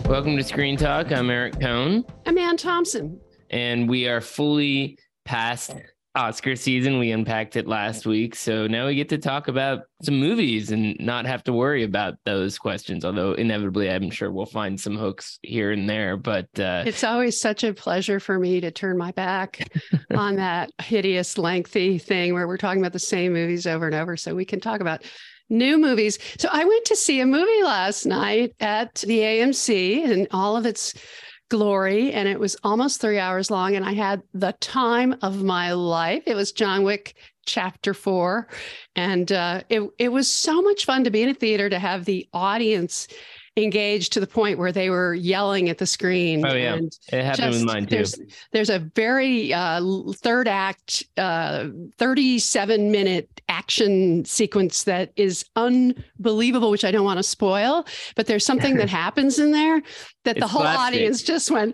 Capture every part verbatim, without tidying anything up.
Welcome to Screen Talk. I'm Eric Cohn. I'm Ann Thompson. And we are fully past Oscar season. We unpacked it last week. So now we get to talk about some movies and not have to worry about those questions. Although inevitably, I'm sure we'll find some hooks here and there. But uh, it's always such a pleasure for me to turn my back on that hideous, lengthy thing where we're talking about the same movies over and over. So we can talk about new movies. So I went to see a movie last night at the A M C in all of its glory, and it was almost three hours long, and I had the time of my life. It was John Wick Chapter Four, and uh, it it was so much fun to be in a theater, to have the audience engaged to the point where they were yelling at the screen. Oh yeah, and it happened just, with mine too. There's, there's a very uh, third act, uh, thirty-seven minute action sequence that is unbelievable, which I don't want to spoil, but there's something that happens in there that It's the whole slapstick. audience just went,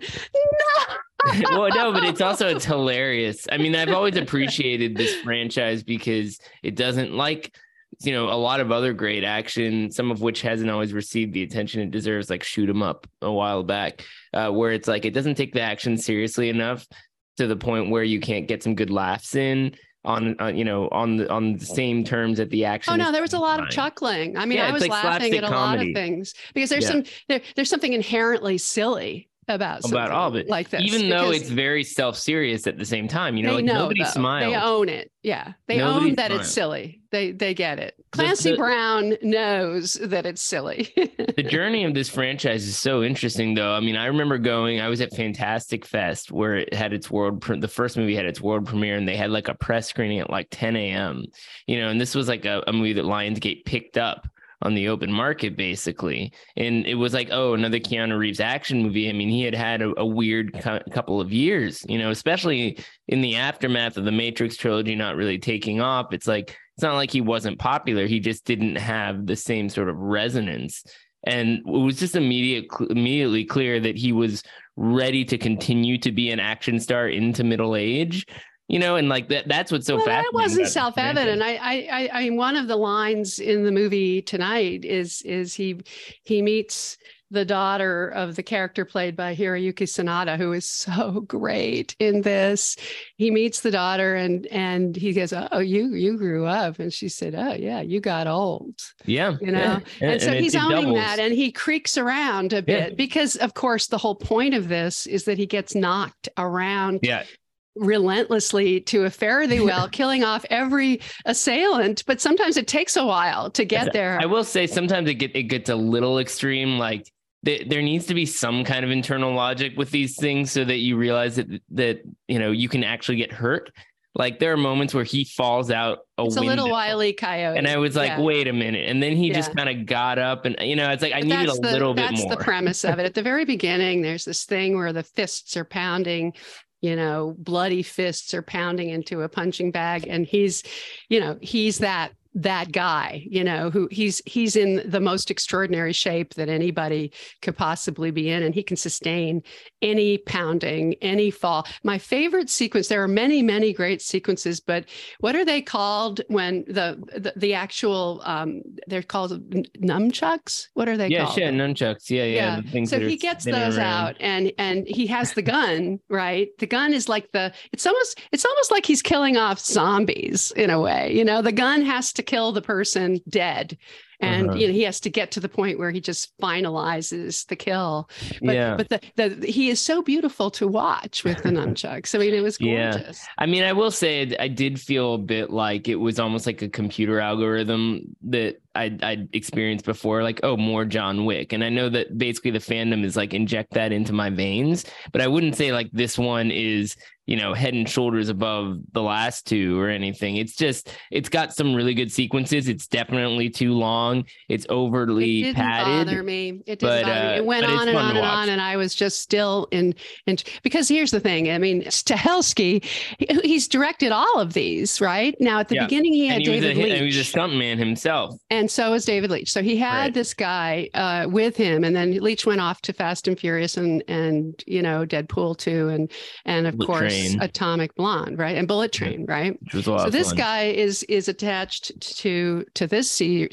no. Well, no, but it's also, it's hilarious. I mean, I've always appreciated this franchise because it doesn't, like, you know, a lot of other great action, some of which hasn't always received the attention it deserves, like Shoot 'em Up a while back, uh, where it's like, it doesn't take the action seriously enough to the point where you can't get some good laughs in on, uh, you know, on the, on the same terms that the action. Oh no, there was a lot fine. of chuckling. I mean, Yeah, I was like laughing at a comedy. lot of things because there's Yeah. some, there, there's something inherently silly about about all of it, like this, even though because it's very self-serious at the same time. You know, they like know, nobody though. smiles. They own it. Yeah, they Nobody own that smiles. it's silly. They they get it. Clancy the- Brown knows that it's silly. The journey of this franchise is so interesting, though. I mean, I remember going, I was at Fantastic Fest where it had its world, pre- the first movie had its world premiere, and they had like a press screening at like ten a.m. You know, and this was like a, a movie that Lionsgate picked up on the open market, basically. And it was like, oh, another Keanu Reeves action movie. I mean, he had had a, a weird cu- couple of years, you know, especially in the aftermath of the Matrix trilogy not really taking off. It's like, it's not like he wasn't popular. He just didn't have the same sort of resonance. And it was just immediate, immediately clear that he was ready to continue to be an action star into middle age. You know, and like that, that's what's so well, fascinating. That wasn't self-evident. I, I, I mean, one of the lines in the movie tonight is, is he, he meets the daughter of the character played by Hiroyuki Sanada, who is so great in this. He meets the daughter and, and he goes, oh, you, you grew up. And she said, oh yeah, you got old. Yeah. You know, yeah. and, and so and he's it, it owning doubles. that, and he creaks around a bit Yeah. because of course the whole point of this is that he gets knocked around Yeah. relentlessly to a fare thee well, killing off every assailant, but sometimes it takes a while to get there. I will say sometimes it get it gets a little extreme. Like th- there needs to be some kind of internal logic with these things so that you realize that that you know you can actually get hurt. Like there are moments where he falls out a it's window, a little Wile E. Coyote, and I was like, yeah. wait a minute, and then he Yeah. just kind of got up, and you know, it's like I But needed a that's the- little bit that's more. the premise of it. At the very beginning, there's this thing where the fists are pounding. You know, bloody fists are pounding into a punching bag. And he's, you know, he's that that guy, you know, who he's he's in the most extraordinary shape that anybody could possibly be in. And he can sustain any pounding, any fall. My favorite sequence, there are many, many great sequences, but what are they called when the the, the actual, um, they're called nunchucks? What are they yeah, called? shit, nunchucks. Yeah, yeah. Yeah. the things So that are he gets spinning those around. out, and and he has the gun, right? The gun is like the it's almost it's almost like he's killing off zombies in a way. You know, the gun has to kill the person dead. And Uh-huh. you know, he has to get to the point where he just finalizes the kill. But Yeah. but the, the he is so beautiful to watch with the nunchucks. I mean, it was Yeah. gorgeous. I mean, I will say I did feel a bit like it was almost like a computer algorithm that I'd, I'd experienced before, like, oh, more John Wick. And I know that basically the fandom is like inject that into my veins, but I wouldn't say like this one is, you know, head and shoulders above the last two or anything. It's just, it's got some really good sequences. It's definitely too long. It's overly It didn't padded. bother me. It didn't but, bother me. uh, It went but it's on and fun on to and watch. on, and I was just still in. in because here's the thing. I mean, Stahelski, he- he's directed all of these, right? Now, at the Yeah. beginning, he had And he was, David a, Leitch. and he was a stuntman himself. And so is David Leitch. So he had Right. this guy uh, with him, and then Leitch went off to Fast and Furious and and you know Deadpool two, and and of Bullet course Train. Atomic Blonde, right? And Bullet Train, right? Which was a lot So of this fun. guy is is attached to to this se- series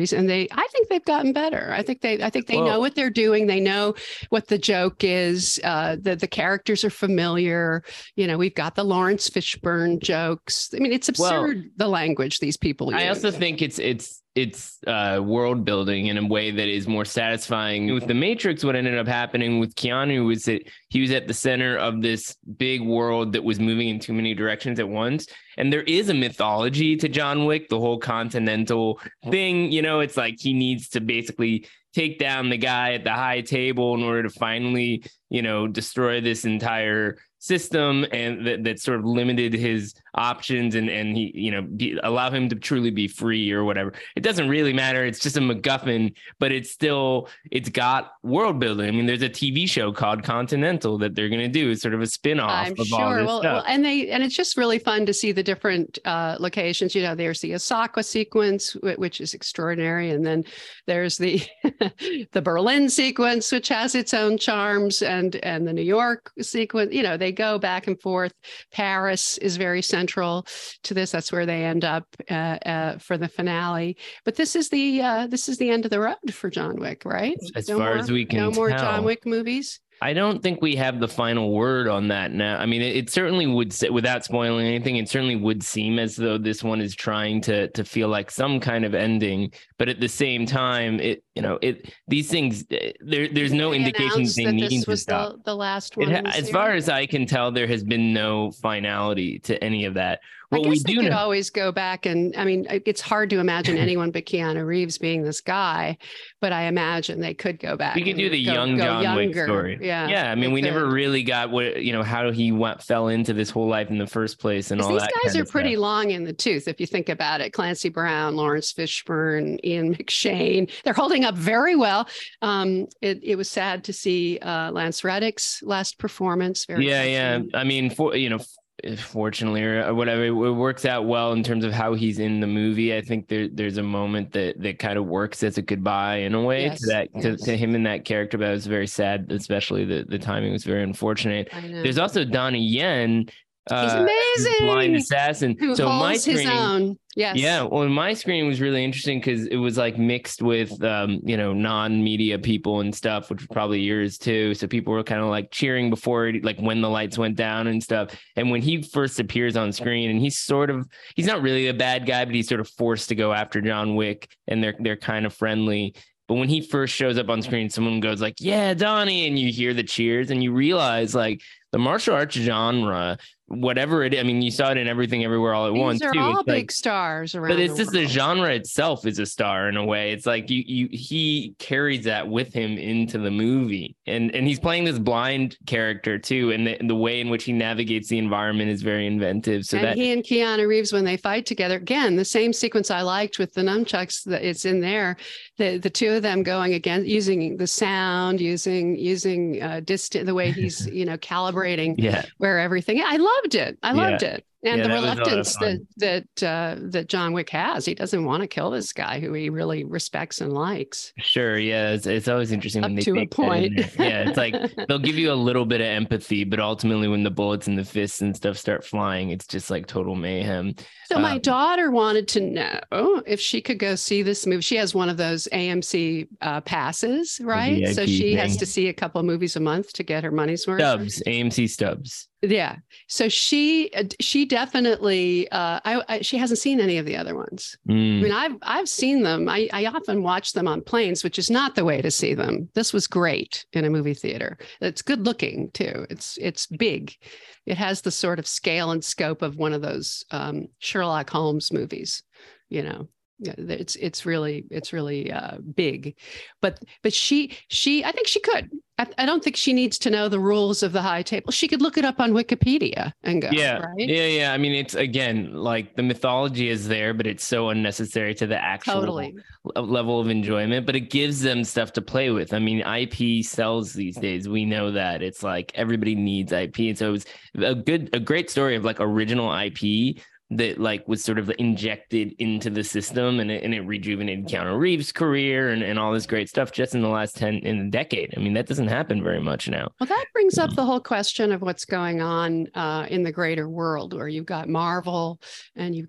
movies, and they, I think they've gotten better. I think they, I think they Well, know what they're doing. They know what the joke is. Uh, the the characters are familiar. You know, we've got the Lawrence Fishburne jokes. I mean, it's absurd well, the language these people use. I also think it's it's it's uh, world building in a way that is more satisfying. With The Matrix, what ended up happening with Keanu was that he was at the center of this big world that was moving in too many directions at once. And there is a mythology to John Wick, the whole continental thing. You know, it's like he needs to basically take down the guy at the high table in order to finally, you know, destroy this entire system, and that, that sort of limited his options, and and he, you know, be, allow him to truly be free or whatever. It doesn't really matter. It's just a MacGuffin, but it's still, it's got world building. I mean, there's a T V show called Continental that they're going to do. It's sort of a spin-off I'm of sure. all this well, stuff. well, and they, and it's just really fun to see the different uh, locations. You know, there's the Osaka sequence, which is extraordinary, and then there's the the Berlin sequence, which has its own charms, and and the New York sequence. You know, they go back and forth. Paris is very central to this. That's where they end up uh, uh, for the finale. But this is the uh, this is the end of the road for John Wick, right? As no far more, as we can no more tell. John Wick movies. I don't think we have the final word on that now. I mean, it, it certainly would, without spoiling anything, it certainly would seem as though this one is trying to to feel like some kind of ending. But at the same time, it, you know, it, these things, there there's no They indication announced they that need this to was stop. the, the last It one. ha- in the as far series. as I can tell, there has been no finality to any of that. What I guess we they do could know, always go back, and I mean, it's hard to imagine anyone but Keanu Reeves being this guy, but I imagine they could go back. we could and do the go, young go John Wick younger. story. Yeah, yeah. I mean, they we never could. really got what, you know, how he went, fell into this whole life in the first place, and all These that. guys kind are of pretty stuff. long in the tooth, if you think about it. Clancy Brown, Lawrence Fishburne, Ian McShane. They're holding up very well. Um, it, it was sad to see uh, Lance Reddick's last performance. Very yeah, yeah. touching. I mean, for you know, fortunately or whatever, it works out well in terms of how he's in the movie. I think there, there's a moment that that kind of works as a goodbye in a way Yes, to that to, yes. to him in that character. But I was very sad, especially the the timing was very unfortunate. I know. There's also Donnie Yen. He's Uh, amazing. blind assassin. Who so my holds his screening, own. Yes. yeah, well, my screening was really interesting because it was like mixed with, um, you know, non-media people and stuff, which was probably yours too. So people were kind of like cheering before, it, like when the lights went down and stuff. And when he first appears on screen, and he's sort of, he's not really a bad guy, but he's sort of forced to go after John Wick, and they're they're kind of friendly. But when he first shows up on screen, someone goes like, "Yeah, Donnie," and you hear the cheers, and you realize like the martial arts genre, whatever it is, I mean, you saw it in Everything Everywhere All at These Once are too. all It's big like, stars around. but it's the just the world. genre itself is a star in a way. It's like you, you, he carries that with him into the movie, and and he's playing this blind character too, and the, and the way in which he navigates the environment is very inventive. So and that he and Keanu Reeves, when they fight together, again, the same sequence I liked with the nunchucks that it's in there. The the two of them going again, using the sound, using using uh, distant, the way he's you know calibrating yeah, where everything. I loved it. I loved it. And Yeah, the that was a lot of reluctance that fun. that uh, that John Wick has, he doesn't want to kill this guy who he really respects and likes. sure, yeah, it's, it's always interesting Up when they to a take that in point. there. Yeah, it's like they'll give you a little bit of empathy, but ultimately when the bullets and the fists and stuff start flying, it's just like total mayhem. So my Um, daughter wanted to know if she could go see this movie. She has one of those A M C uh, passes, right? So V I P she has thing. to see a couple of movies a month to get her money's worth. Stubs, A M C Stubs. Yeah. So she uh, she definitely uh, I, I she hasn't seen any of the other ones. I Mm. mean, I've I've seen them. I, I often watch them on planes, which is not the way to see them. This was great in a movie theater. It's good looking too. It's it's big. It has the sort of scale and scope of one of those um, Sherlock Holmes movies. You know, yeah, it's it's really it's really uh, big. But but she she I think she could. I, I don't think she needs to know the rules of the high table. She could look it up on Wikipedia and go. Yeah, right? yeah, yeah. I mean, it's again like the mythology is there, but it's so unnecessary to the actual Totally. l- level of enjoyment. But it gives them stuff to play with. I mean, I P sells these days. We know that. It's like everybody needs I P, and so it's a good, a great story of like original I P that like was sort of injected into the system, and it, and it rejuvenated Keanu Reeves' career and, and all this great stuff just in the last ten in a decade. I mean, that doesn't happen very much now. Well, that brings up Mm. the whole question of what's going on uh, in the greater world, where you've got Marvel and you've got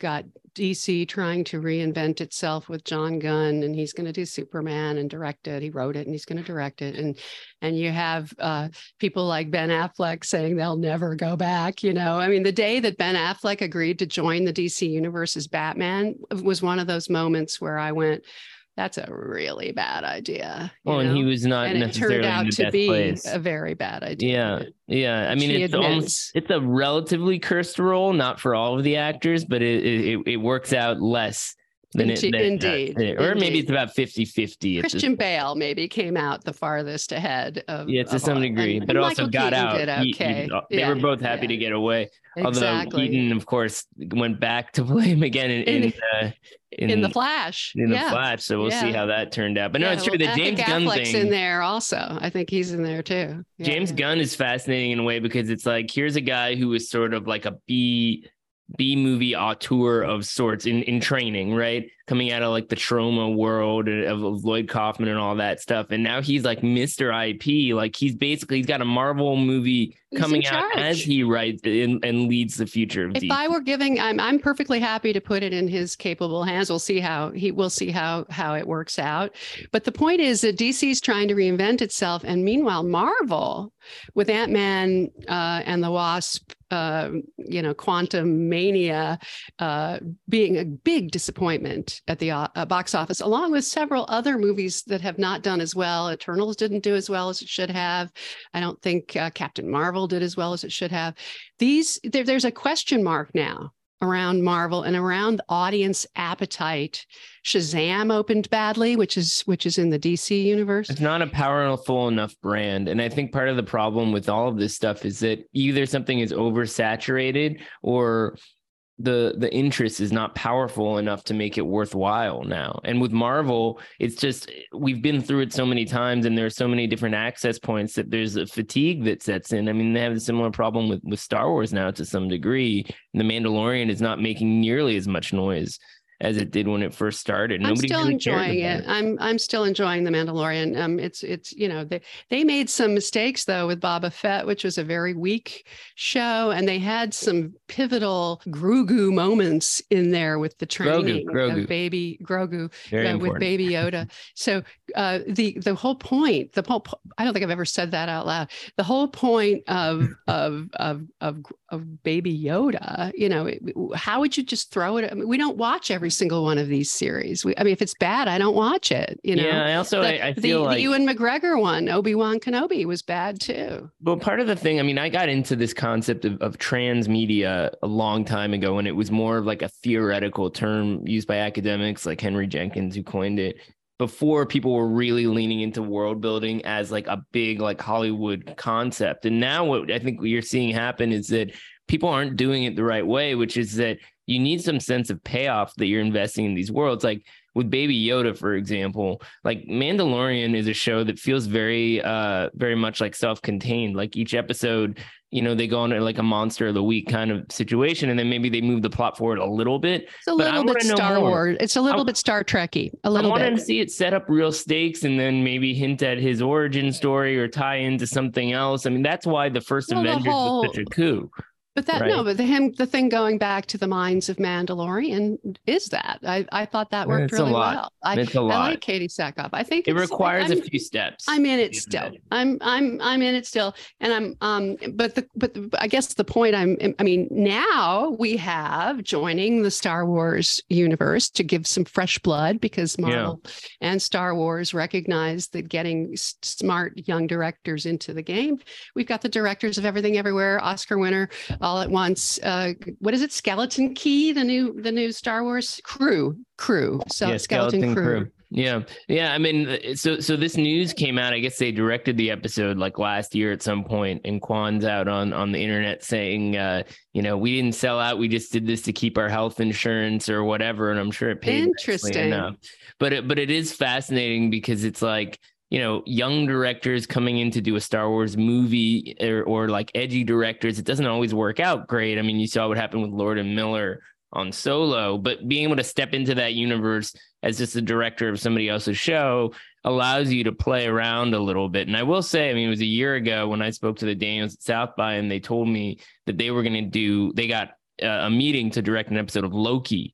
D C trying to reinvent itself with John Gunn, and he's going to do Superman and direct it. He wrote it and he's going to direct it. And and you have uh, people like Ben Affleck saying they'll never go back. You know, I mean, the day that Ben Affleck agreed to join the D C universe as Batman was one of those moments where I went, that's a really bad idea. Well, and he was not and necessarily it turned out in the to best be place. a very bad idea. Yeah, yeah. I mean, She it's admits. almost it's a relatively cursed role, not for all of the actors, but it it, it works out less than Indeed, it. Than, indeed, uh, or indeed. maybe it's about fifty-fifty. Christian Bale maybe came out the farthest ahead of Yeah, to of some all, degree, and, but and also Michael got Keaton out. Did He- okay. he- they Yeah, were both happy yeah. to get away. Exactly. Although Keaton, of course, went back to play him again in In- in, uh, in, in the Flash. in the yeah. Flash. So we'll see Yeah. how that turned out. But no, Yeah, it's true. well, The I James think Gunn Affleck's thing. in there also. I think he's in there too. Yeah, James yeah. Gunn is fascinating in a way because it's like, here's a guy who is sort of like a B B movie auteur of sorts in, in training, right? Coming out of like the Troma world of, of Lloyd Kaufman and all that stuff. And now he's like Mister I P. Like he's basically, he's got a Marvel movie He's coming in out charge. as he writes and, and leads the future of If D C. I were giving, I'm I'm perfectly happy to put it in his capable hands. We'll see how he will see how how it works out. But the point is that D C is trying to reinvent itself, and meanwhile, Marvel, with Ant-Man uh, and the Wasp, uh, you know, Quantum Mania, uh, being a big disappointment at the uh, box office, along with several other movies that have not done as well. Eternals didn't do as well as it should have. I don't think uh, Captain Marvel did as well as it should have. These there, there's a question mark now around Marvel and around audience appetite. Shazam opened badly, which is which is in the D C universe. It's not a powerful enough brand. And I think part of the problem with all of this stuff is that either something is oversaturated or the the interest is not powerful enough to make it worthwhile now. And with Marvel, it's just, we've been through it so many times and there's so many different access points that there's a fatigue that sets in. I mean, they have a similar problem with, with Star Wars now to some degree. The Mandalorian is not making nearly as much noise as it did when it first started. I'm Nobody still really cared enjoying about it. I'm I'm still enjoying The Mandalorian. Um, it's it's you know they they made some mistakes though with Boba Fett, which was a very weak show, and they had some pivotal Grogu moments in there with the training Grogu. of baby Grogu Very uh, with important. Baby Yoda. So uh, the the whole point, the whole po- I don't think I've ever said that out loud. The whole point of of of of of Baby Yoda, you know, it, how would you just throw it? I mean, we don't watch every single one of these series. We, I mean, if it's bad, I don't watch it. You know. Yeah, I also The, I, I the, feel like the Ewan McGregor one, Obi-Wan Kenobi, was bad too. Well, part of the thing, I mean, I got into this concept of, of transmedia a long time ago, and it was more of like a theoretical term used by academics like Henry Jenkins, who coined it, before people were really leaning into world building as like a big like Hollywood concept. And now what I think what you're seeing happen is that people aren't doing it the right way, which is that you need some sense of payoff that you're investing in these worlds. Like with Baby Yoda, for example, like Mandalorian is a show that feels very, uh, very much like self-contained. Like each episode, you know, they go on like a monster of the week kind of situation, and then maybe they move the plot forward a little bit. It's a But I little bit wanna know Star more. Wars. It's a little I- bit Star Trekky. A I little want bit. to see it set up real stakes and then maybe hint at his origin story or tie into something else. I mean, that's why the first Well, the Avengers whole- was such a coup. But that Right. no, but the him the thing going back to the minds of Mandalorian is that I I thought that worked It's a really lot. well. I, It's a I lot. like Katie Sackhoff. I think It it's- requires I'm, a few steps. I'm in it Yeah. still. I'm I'm I'm in it still, and I'm um. But the but the, I guess the point I'm. I mean, now we have joining the Star Wars universe to give some fresh blood because Marvel and Star Wars recognize that getting s- smart young directors into the game. We've got the directors of Everything Everywhere, Oscar winner, all at once. Uh, what is it? Skeleton Key, the new the new Star Wars crew crew. So Yeah, Skeleton, crew. Yeah. Yeah. I mean, so so this news came out. I guess they directed the episode like last year at some point, and Kwan's out on on the internet saying, uh, you know, we didn't sell out. We just did this to keep our health insurance or whatever. And I'm sure it paid nicely Interesting. enough. But it, but it is fascinating because it's like, you know, young directors coming in to do a Star Wars movie or, or like edgy directors. It doesn't always work out great. I mean, you saw what happened with Lord and Miller on Solo, but being able to step into that universe as just a director of somebody else's show allows you to play around a little bit. And I will say, I mean, it was a year ago when I spoke to the Daniels at South by, and they told me that they were going to do, they got uh, a meeting to direct an episode of Loki.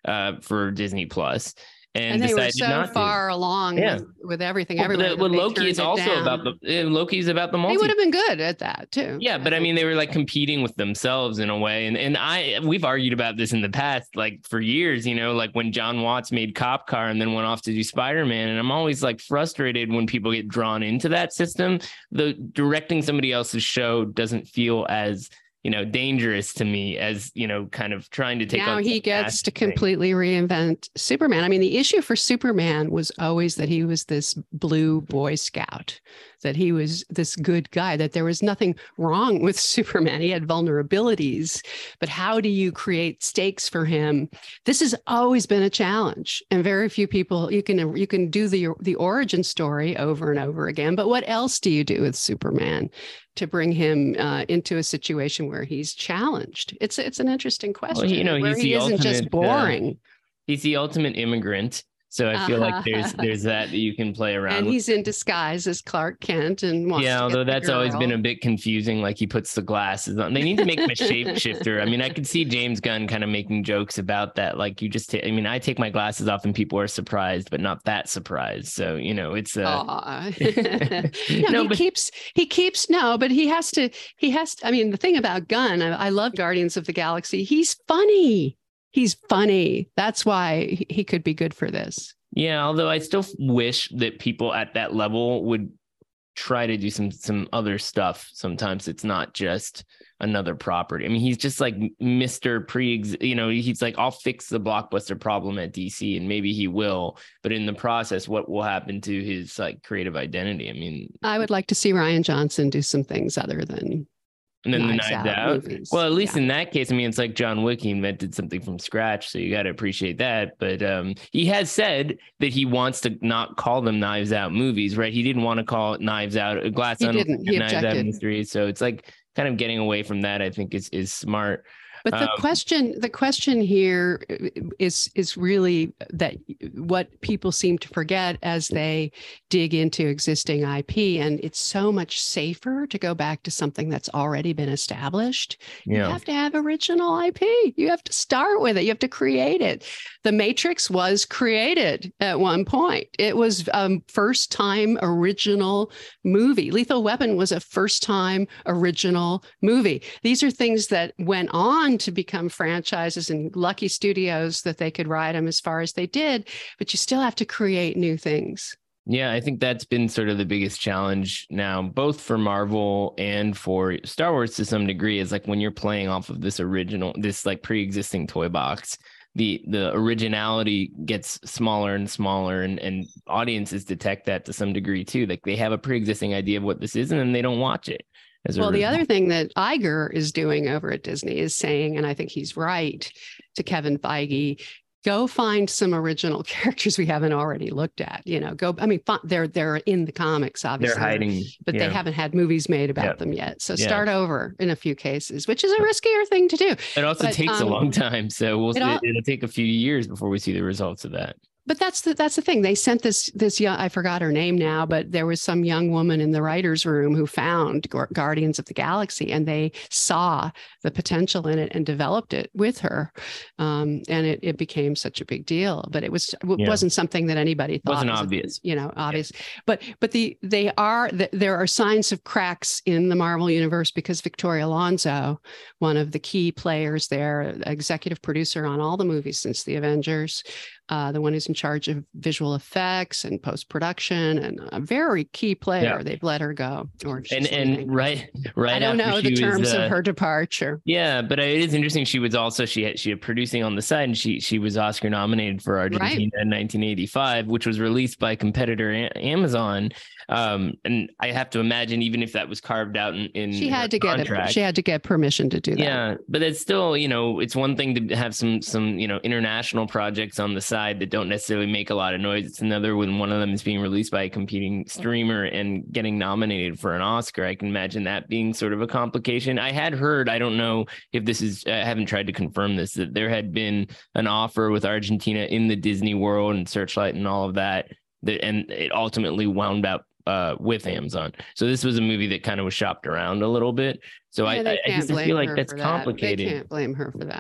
uh, for Disney Plus. And, and they were so far to. along yeah. with, with everything. Well, the, well Loki is also down. about the uh, Loki is about the multi. They would have been good at that too. Yeah, but I mean, they were like competing with themselves in a way, and and I we've argued about this in the past, like for years. You know, like when John Watts made Cop Car and then went off to do Spider-Man, and I'm always like frustrated when people get drawn into that system. The directing somebody else's show doesn't feel as you know, dangerous to me as, you know, kind of trying to take now he gets to completely reinvent Superman. I mean, the issue for Superman was always that he was this blue Boy Scout, that he was this good guy, that there was nothing wrong with Superman. He had vulnerabilities, but how do you create stakes for him? This has always been a challenge, and very few people, you can you can do the the origin story over and over again, but what else do you do with Superman to bring him uh, into a situation where he's challenged? It's it's an interesting question. Well, you know, where he's he isn't ultimate, just boring. Uh, he's the ultimate immigrant. So I feel uh-huh. like there's there's that that you can play around and with. He's in disguise as Clark Kent and wants yeah, to although that's always been a bit confusing. Like he puts the glasses on. They need to make him a shapeshifter. I mean, I could see James Gunn kind of making jokes about that. Like you just, t- I mean, I take my glasses off and people are surprised, but not that surprised. So you know, it's uh... no, no, he but... keeps he keeps no, but he has to he has. To, I mean, the thing about Gunn, I, I love Guardians of the Galaxy. He's funny. He's funny. That's why he could be good for this. Yeah, although I still wish that people at that level would try to do some some other stuff. Sometimes it's not just another property. I mean, he's just like Mister Pre, you know, he's like, I'll fix the blockbuster problem at D C, and maybe he will. But in the process, what will happen to his like creative identity? I mean, I would like to see Rian Johnson do some things other than And then Knives the Knives Out. out. Movies. Well, at least yeah. in that case, I mean, it's like John Wick, he invented something from scratch. So you got to appreciate that. But um, he has said that he wants to not call them Knives Out movies, right? He didn't want to call it Knives Out, Glass Onion, Knives Out Mysteries. So it's like kind of getting away from that, I think is is smart. But the um, question, the question here is is really that what people seem to forget as they dig into existing I P, and it's so much safer to go back to something that's already been established. Yeah. You have to have original I P. You have to start with it. You have to create it. The Matrix was created at one point. It was a um, first time original movie. Lethal Weapon was a first time original movie. These are things that went on to become franchises, and lucky studios that they could ride them as far as they did, but you still have to create new things. Yeah, I think that's been sort of the biggest challenge now, both for Marvel and for Star Wars to some degree, is like when you're playing off of this original, this like pre-existing toy box, the the originality gets smaller and smaller, and, and audiences detect that to some degree too. Like they have a pre-existing idea of what this is, and then they don't watch it. Well, the other thing that Iger is doing over at Disney is saying, and I think he's right, to Kevin Feige, go find some original characters we haven't already looked at. You know, go. I mean, they're they're in the comics, obviously. They're hiding, but yeah. they haven't had movies made about yep. them yet. So yeah. start over in a few cases, which is a riskier thing to do. It also but, takes um, a long time, so we'll. It all, it'll take a few years before we see the results of that. But that's the that's the thing. They sent this this young, I forgot her name now, but there was some young woman in the writer's room who found Guardians of the Galaxy, and they saw the potential in it and developed it with her. Um, and it, it became such a big deal. But it was it yeah. wasn't something that anybody thought wasn't was obvious. You know, obvious. Yeah. But but the they are the, there are signs of cracks in the Marvel universe, because Victoria Alonso, one of the key players there, executive producer on all the movies since the Avengers, Uh, the one who's in charge of visual effects and post-production, and a very key player. Yeah. They've let her go. Or and and right, right. I don't know the terms was, uh, of her departure. Yeah, but it is interesting. She was also she had she had producing on the side, and she she was Oscar nominated for Argentina right. in nineteen eighty-five, which was released by competitor a- Amazon. Um, and I have to imagine, even if that was carved out in, in she had to contract, get it, she had to get permission to do that. Yeah, but it's still, you know, it's one thing to have some some you know international projects on the side that don't necessarily make a lot of noise. It's another when one of them is being released by a competing streamer and getting nominated for an Oscar. I can imagine that being sort of a complication. I had heard, I don't know if this is, I haven't tried to confirm this, that there had been an offer with Argentina in the Disney World and Searchlight and all of that, that and it ultimately wound up uh, with Amazon. So this was a movie that kind of was shopped around a little bit. So yeah, I, I, I just feel like that's complicated. They can't blame her for that.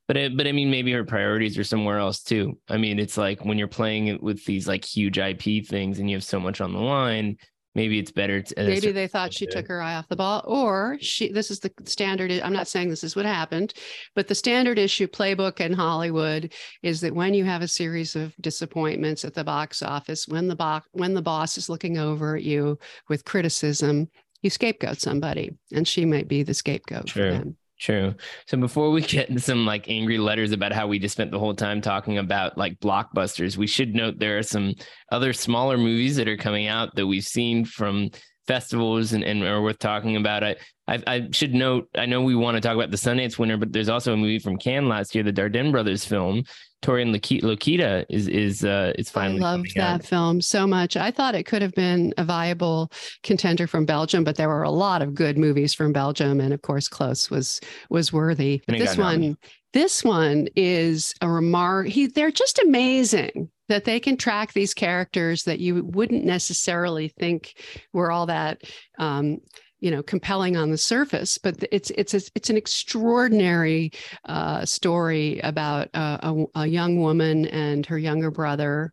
But it, but I mean, maybe her priorities are somewhere else too. I mean, it's like when you're playing it with these like huge I P things and you have so much on the line, maybe it's better to. Maybe they thought she took her eye off the ball, or she. This is the standard. I'm not saying this is what happened, but the standard issue playbook in Hollywood is that when you have a series of disappointments at the box office, when the box when the boss is looking over at you with criticism, you scapegoat somebody, and she might be the scapegoat True. for them. True. So before we get into some like angry letters about how we just spent the whole time talking about like blockbusters, we should note there are some other smaller movies that are coming out that we've seen from festivals and, and are worth talking about. I, I I should note, I know we want to talk about the Sundance winner, but there's also a movie from Cannes last year, the Dardenne brothers film. Tori and Lokita is is uh is finally. I loved that out. film so much. I thought it could have been a viable contender from Belgium, but there were a lot of good movies from Belgium, and of course, Close was was worthy. This one, this one is a remark. He, they're just amazing that they can track these characters that you wouldn't necessarily think were all that. Um, you know, compelling on the surface, but it's it's a, it's an extraordinary uh, story about a, a, a young woman and her younger brother,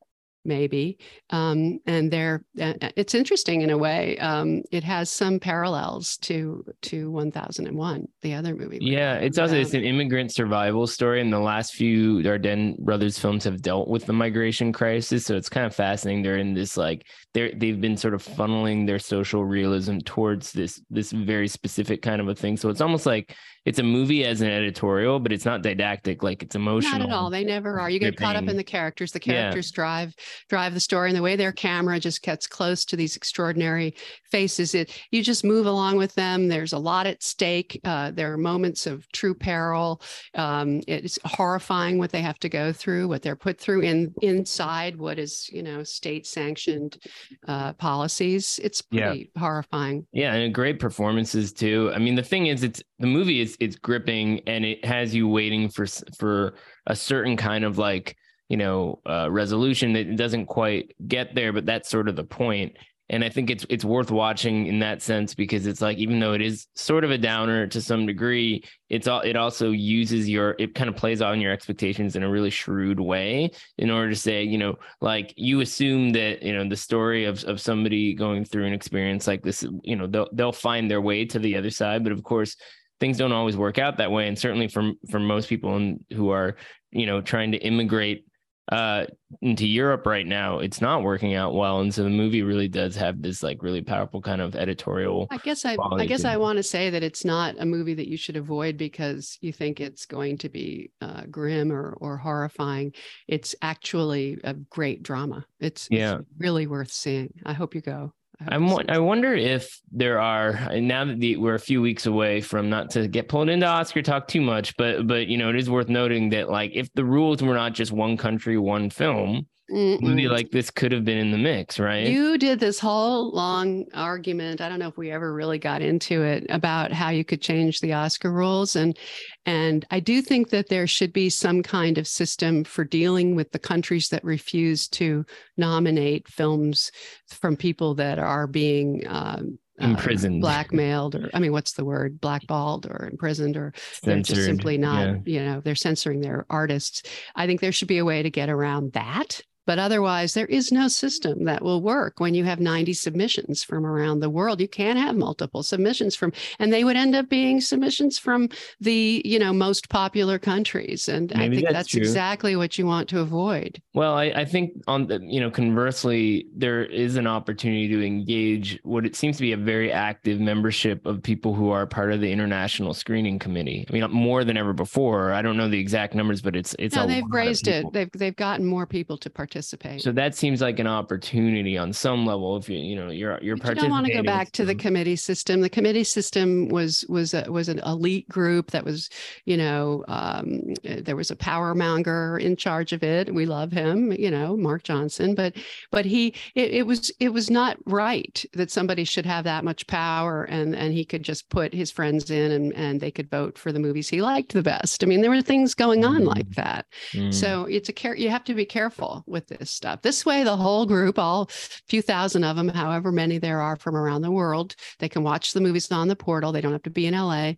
maybe, um, and they're. Uh, it's interesting in a way. Um, it has some parallels to to one thousand one, the other movie. Yeah, it's also about. It's an immigrant survival story, and the last few Dardenne brothers films have dealt with the migration crisis. So it's kind of fascinating. They're in this like they're they've been sort of funneling their social realism towards this this very specific kind of a thing. So it's almost like it's a movie as an editorial, but it's not didactic. Like it's emotional. Not at all. They never are. You get caught up in the characters. The characters yeah. drive drive the story, and the way their camera just gets close to these extraordinary faces. It you just move along with them. There's a lot at stake. Uh, there are moments of true peril. Um, it's horrifying what they have to go through, what they're put through in inside what is you know state sanctioned uh, policies. It's pretty yeah. horrifying. Yeah, and great performances too. I mean, the thing is, it's the movie is it's gripping, and it has you waiting for for a certain kind of like you know uh, resolution that doesn't quite get there, but that's sort of the point. And I think it's it's worth watching in that sense, because it's like, even though it is sort of a downer to some degree, it's all it also uses your it kind of plays on your expectations in a really shrewd way in order to say, you know, like you assume that, you know, the story of of somebody going through an experience like this, you know, they'll they'll find their way to the other side. But of course, things don't always work out that way. And certainly for for most people in, who are, you know, trying to immigrate uh into Europe right now, it's not working out well. And so the movie really does have this like really powerful kind of editorial. I guess I I guess I want to say that it's not a movie that you should avoid because you think it's going to be uh, grim or or horrifying. It's actually a great drama. It's, yeah. it's really worth seeing. I hope you go. I, I'm, I wonder if there are, now that the, we're a few weeks away from, not to get pulled into Oscar talk too much, but, but, you know, it is worth noting that like, if the rules were not just one country, one film, Mm-mm. movie like this could have been in the mix, right? You did this whole long argument. I don't know if we ever really got into it about how you could change the Oscar rules. And, and I do think that there should be some kind of system for dealing with the countries that refuse to nominate films from people that are being um, imprisoned, uh, blackmailed, or I mean, what's the word? Blackballed or imprisoned, or censored. They're just simply not, yeah. you know, they're censoring their artists. I think there should be a way to get around that. But otherwise, there is no system that will work when you have ninety submissions from around the world. You can't have multiple submissions from, and they would end up being submissions from the, you know, most popular countries. And Maybe I think that's, that's exactly what you want to avoid. Well, I, I think on the, you know, conversely, there is an opportunity to engage what it seems to be a very active membership of people who are part of the International Screening Committee. I mean, more than ever before. I don't know the exact numbers, but it's it's no, a they've lot raised it. They've they've gotten more people to participate. Participate. So that seems like an opportunity on some level. If you you know you're you're but you don't want to go back to the committee system. The committee system was was a, was an elite group that was, you know, um, there was a power monger in charge of it. We love him, you know, Mark Johnson, but but he it, it was it was not right that somebody should have that much power and and he could just put his friends in and and they could vote for the movies he liked the best. I mean, there were things going on mm. like that. Mm. So it's a care. You have to be careful with this stuff. This way, the whole group, all few thousand of them, however many there are from around the world, they can watch the movies on the portal. They don't have to be in L A.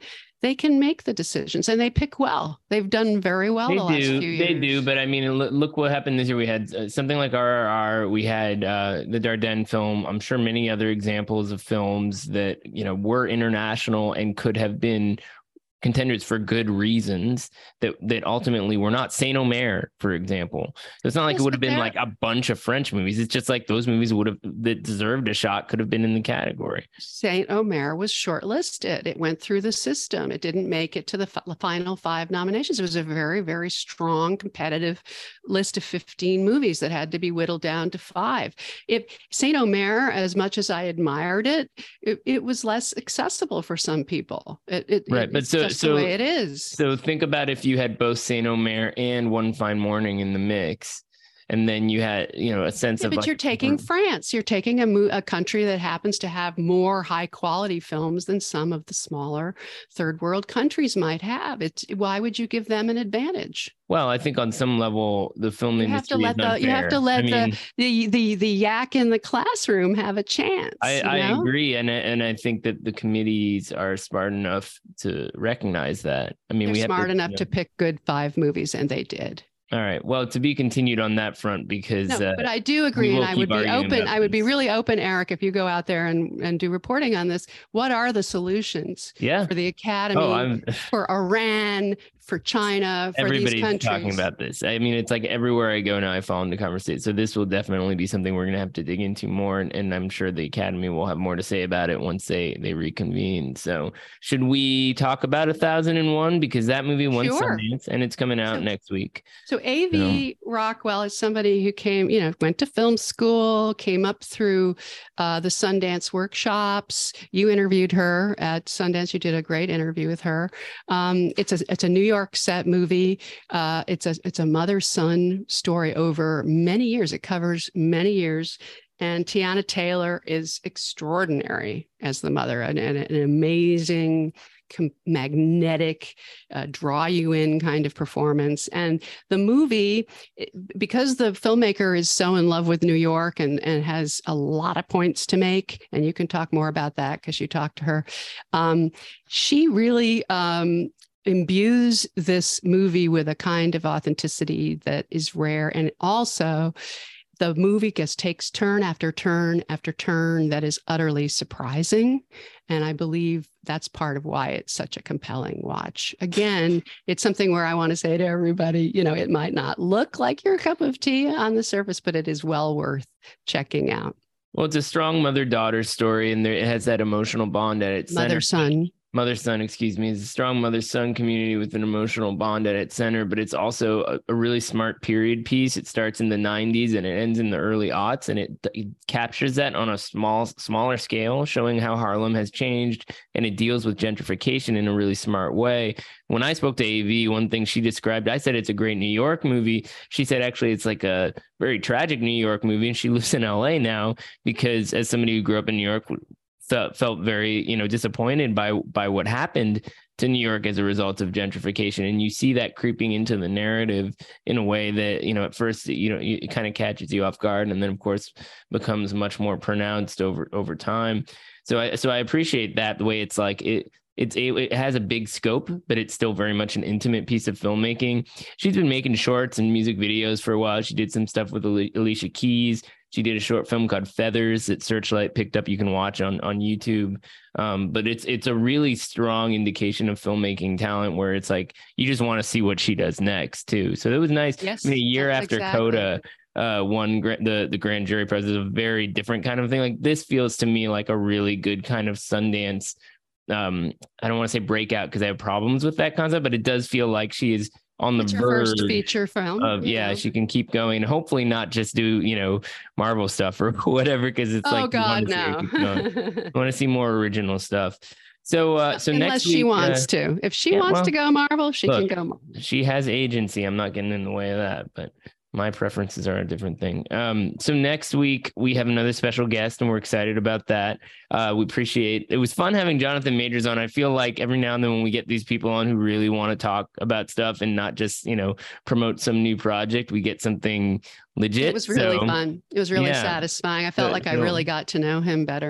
they can make the decisions, and they pick well. They've done very well They the last do, few years. they do. But I mean, look, look what happened this year. We had uh, something like R R R. We had uh, the Dardenne film. I'm sure many other examples of films that, you know, were international and could have been contenders for good reasons that that ultimately were not. Saint Omer, for example. It's not like Yes, it would have but been they're- like a bunch of French movies. It's just like those movies would have that deserved a shot could have been in the category. Saint Omer was shortlisted. It went through the system. It didn't make it to the f- final five nominations. It was a very, very strong, competitive list of fifteen movies that had to be whittled down to five. If Saint Omer, as much as I admired it, it, it was less accessible for some people. It, it, Right, it, but it's so- just so- the way it is. So think about if you had both Saint Omer and One Fine Morning in the mix, and then you had, you know, a sense Yeah, of but like, you're taking France. You're taking a, mo- a country that happens to have more high quality films than some of the smaller third world countries might have. It's why would you give them an advantage? well, I think on some level the film You have to industry let is the you have to unfair. let I mean, the, the the the yak in the classroom have a chance. I, you I know? agree, and I- and I think that the committees are smart enough to recognize that. I mean, They're we have smart to, enough you know, to pick good five movies, and they did. All right. Well, to be continued on that front because No, uh, but I do agree, will and I keep would be arguing open. about I would be this. really open, Eric, if you go out there and, and do reporting on this. What are the solutions yeah. for the Academy, Oh, I'm. for Iran, for China, for these Everybody's countries? talking about this. I mean, it's like everywhere I go now, I fall into conversation. So this will definitely be something we're going to have to dig into more, and, and I'm sure the Academy will have more to say about it once they they reconvene. So should we talk about A Thousand and One, because that movie won Sure. Sundance and it's coming out So- next week? So A V Rockwell is somebody who came, you know, went to film school, came up through uh, the Sundance workshops. You interviewed her at Sundance. You did a great interview with her. Um, it's a it's a New York set movie. Uh, it's a it's a mother son story over many years. It covers many years. And Tiana Taylor is extraordinary as the mother, and, and an amazing, com- magnetic, uh, draw you in kind of performance. And the movie, it- because the filmmaker is so in love with New York and, and has a lot of points to make, and you can talk more about that because you talked to her, um, she really um, imbues this movie with a kind of authenticity that is rare. And also, the movie just takes turn after turn after turn that is utterly surprising. And I believe that's part of why it's such a compelling watch. Again, it's something where I want to say to everybody, you know, it might not look like your cup of tea on the surface, but it is well worth checking out. Well, it's a strong mother-daughter story, and there, it has that emotional bond at its center. Mother son. Mother-son, excuse me, is a strong mother-son community with an emotional bond at its center, but it's also a, a really smart period piece. It starts in the nineties and it ends in the early aughts, and it, it captures that on a small, smaller scale, showing how Harlem has changed, and it deals with gentrification in a really smart way. When I spoke to A V, one thing she described, I said it's a great New York movie. She said actually it's like a very tragic New York movie, and she lives in L A now because, as somebody who grew up in New York, felt felt very, you know, disappointed by by what happened to New York as a result of gentrification. And you see that creeping into the narrative in a way that, you know, at first, you know, it kind of catches you off guard, and then of course becomes much more pronounced over over time. So I so I appreciate that, the way it's like it it's a, it has a big scope, but it's still very much an intimate piece of filmmaking. She's been making shorts and music videos for a while. She did some stuff with Alicia Keys. She did a short film called Feathers that Searchlight picked up. You can watch on, on YouTube. Um, but it's it's a really strong indication of filmmaking talent, where it's like you just want to see what she does next too. So it was nice. Yes, I mean, a year yes, after exactly. Coda uh, won gra- the the grand jury prize, is a very different kind of thing. Like this feels to me like a really good kind of Sundance. Um, I don't want to say breakout because I have problems with that concept, but it does feel like she is on the It's your verge first feature film. of, you yeah, know. she can keep going. Hopefully not just do, you know, Marvel stuff or whatever, because it's Oh like, you God, want to see her no. keep going. I want to see more original stuff. So, uh, so Unless next she week, wants uh, to. If she yeah, wants well, to go Marvel, she look, can go Marvel. she has agency. I'm not getting in the way of that, but my preferences are a different thing. Um, so next week we have another special guest, and we're excited about that. Uh, we appreciate, it was fun having Jonathan Majors on. I feel like every now and then when we get these people on who really want to talk about stuff and not just, you know, promote some new project, we get something legit. It was really So, fun. It was really yeah. satisfying. I felt Uh, like I so- really got to know him better.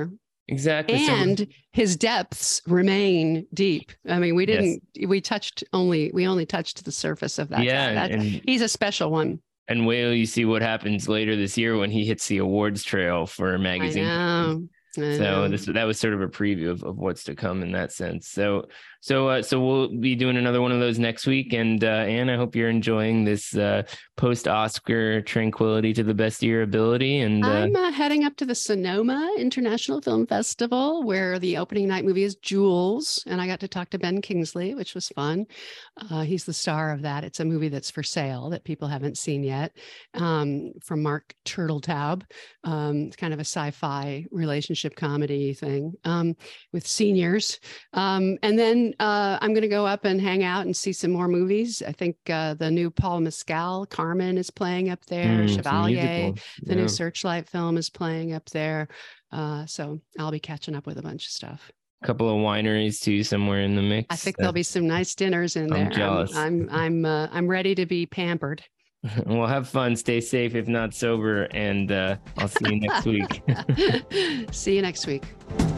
Exactly. And so, his depths remain deep. I mean, we didn't, yes. we touched only, we only touched the surface of that yeah, guy. That's, and he's a special one. And wait till you see what happens later this year when he hits the awards trail for a magazine. I know. I so know. this that was sort of a preview of, of what's to come in that sense. So so uh, so we'll be doing another one of those next week. And uh, Anne, I hope you're enjoying this uh, post-Oscar tranquility to the best of your ability. And uh, I'm uh, heading up to the Sonoma International Film Festival, where the opening night movie is Jules, and I got to talk to Ben Kingsley, which was fun. Uh, he's the star of that. It's a movie that's for sale that people haven't seen yet, um, from Mark Turteltaub. Um, it's kind of a sci-fi relationship comedy thing um, with seniors. Um, and then uh, I'm going to go up and hang out and see some more movies. I think uh, the new Paul Mescal, Carmen, is playing up there. Mm, Chevalier, the yeah. new Searchlight film, is playing up there. Uh, so I'll be catching up with a bunch of stuff. A couple of wineries too, somewhere in the mix. I think uh, there'll be some nice dinners in I'm there. Jealous. I'm I'm I'm, uh, I'm ready to be pampered. Well, have fun, stay safe, if not sober, and uh, I'll see you next week. See you next week.